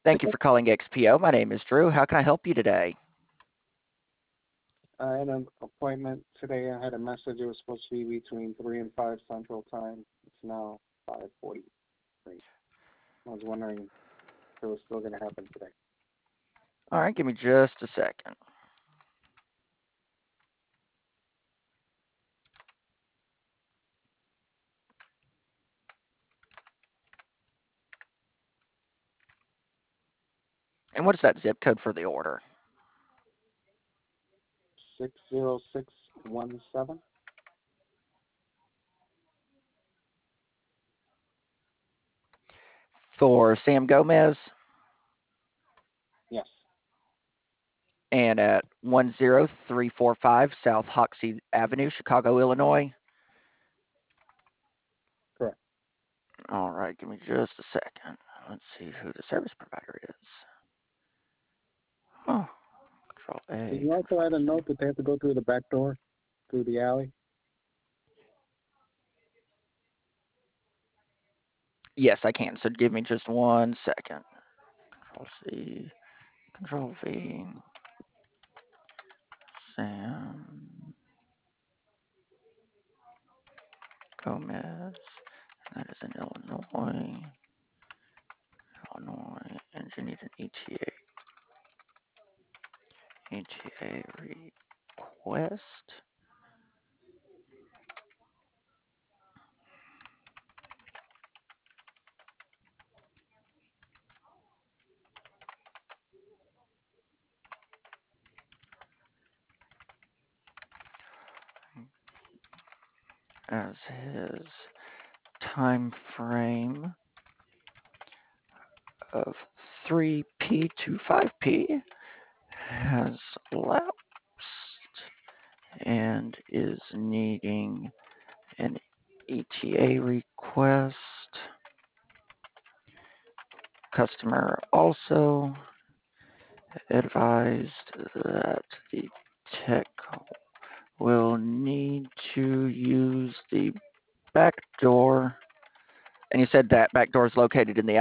Thank you for calling XPO. My name is Drew. How can I help you today? I had an appointment today. I had a message. It was supposed to be between 3 and 5 Central Time. It's now 5:43. I was wondering if it was still going to happen today. All right, give me just a second. And what is that zip code for the order? 60617? For Sam Gomez Yes, and at 10345 South Hoxie Avenue, Chicago, Illinois. correct. All right, give me just a second. Let's see who the service provider is. Oh, Control Can A, you also Control add a C. note that they have to go through the back door, through the alley? Yes, I can. So give me just 1 second. Control C, Control V, Sam Gomez. That is in Illinois. Illinois, and you need an ETA request. As his time frame of 3P to 5P has lapsed and is needing an ETA request. Customer also advised that the tech will need to use the back door. And you said that back door is located in the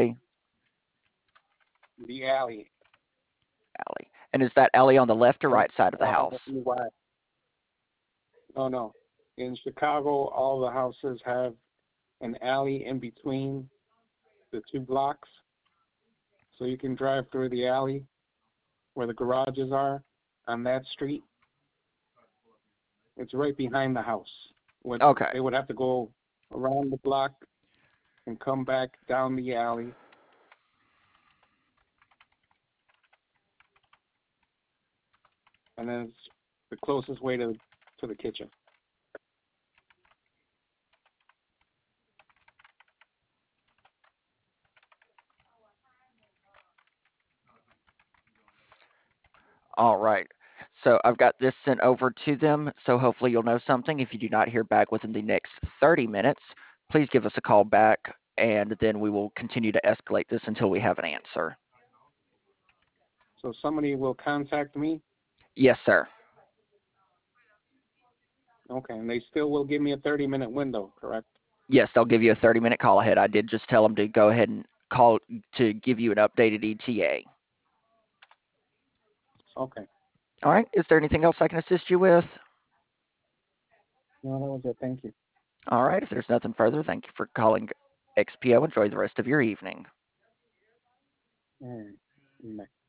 The alley. alley. And is that alley on the left or Yep. right side of the All house? why. Oh, no. In Chicago, all the houses have an alley in between the two blocks. So you can drive through the alley where the garages are on that street. It's right behind the house. Okay. They would have to go around the block and come back down the alley. And then it's the closest way to the kitchen. All right. So I've got this sent over to them. So hopefully you'll know something. If you do not hear back within the next 30 minutes, please give us a call back and then we will continue to escalate this until we have an answer. So somebody will contact me. Yes, sir. Okay, and they still will give me a 30-minute window, correct? Yes, they'll give you a 30-minute call ahead. I did just tell them to go ahead and call to give you an updated ETA. Okay. All right. Is there anything else I can assist you with? No, that was it. Thank you. All right. If there's nothing further, thank you for calling XPO. Enjoy the rest of your evening. All right. Bye.